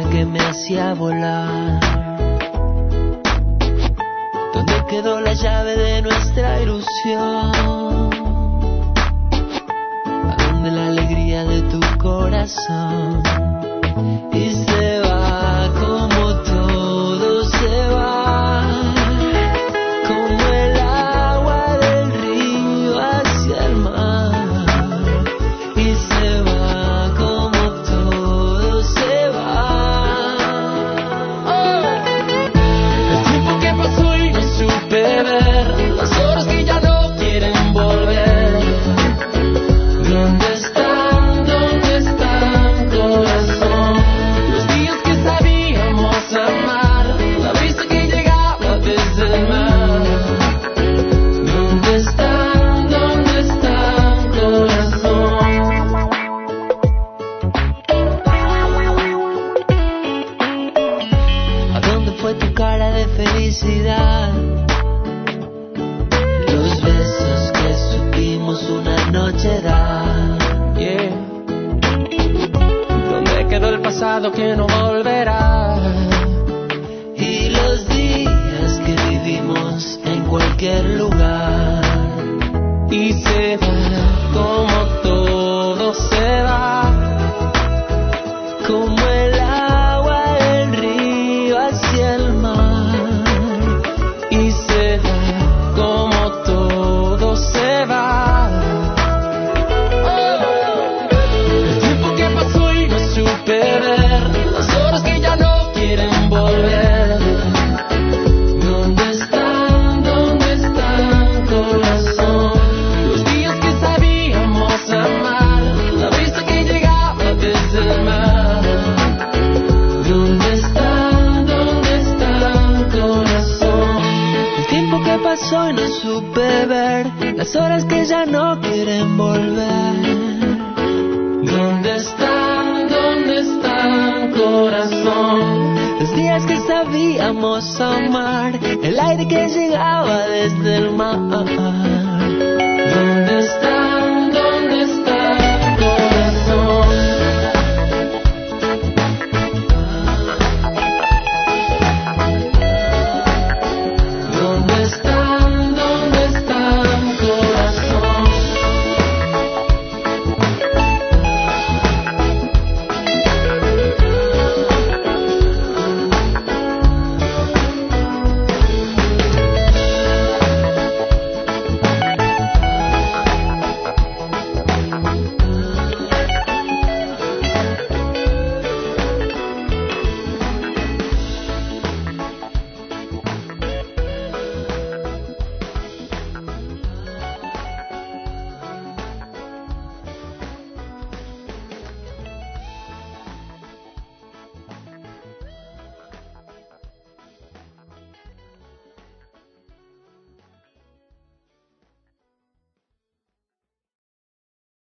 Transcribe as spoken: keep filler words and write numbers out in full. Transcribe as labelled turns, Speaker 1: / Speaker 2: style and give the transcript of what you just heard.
Speaker 1: que me hacía volar. ¿Dónde quedó la llave de nuestra ilusión? ¿A dónde la alegría de tu corazón? Y se va como todo se va, como el agua del río hacia el mar. Y se va como todo se va. Oh. El tiempo que pasó y no supe ver, las horas que ya no quieren volver. ¿Dónde están? ¿Dónde están, corazón? Los días que sabíamos amar, la brisa que llegaba desde el mar. ¿Dónde están? ¿Dónde están, corazón? ¿A dónde fue tu cara de felicidad? Los besos que supimos una noche dar. Yeah. ¿Dónde quedó el pasado que no volverá? Y los días que vivimos en cualquier lugar. Y se va como todo se va, como el agua del río hacia el mar. Y se va como todo se va. El tiempo que pasó y no supe ver, las horas que ya no quieren volver. ¿Dónde están? ¿Dónde están, corazón? Los días que sabíamos amar, la brisa que llegaba desde el mar. ¿Dónde están? ¿Dónde están, corazón? El tiempo que pasó y no supe ver, las horas que ya no quieren volver. ¿Dónde están? ¿Dónde están, corazón? Los días que sabíamos amar, el aire que llegaba desde el mar.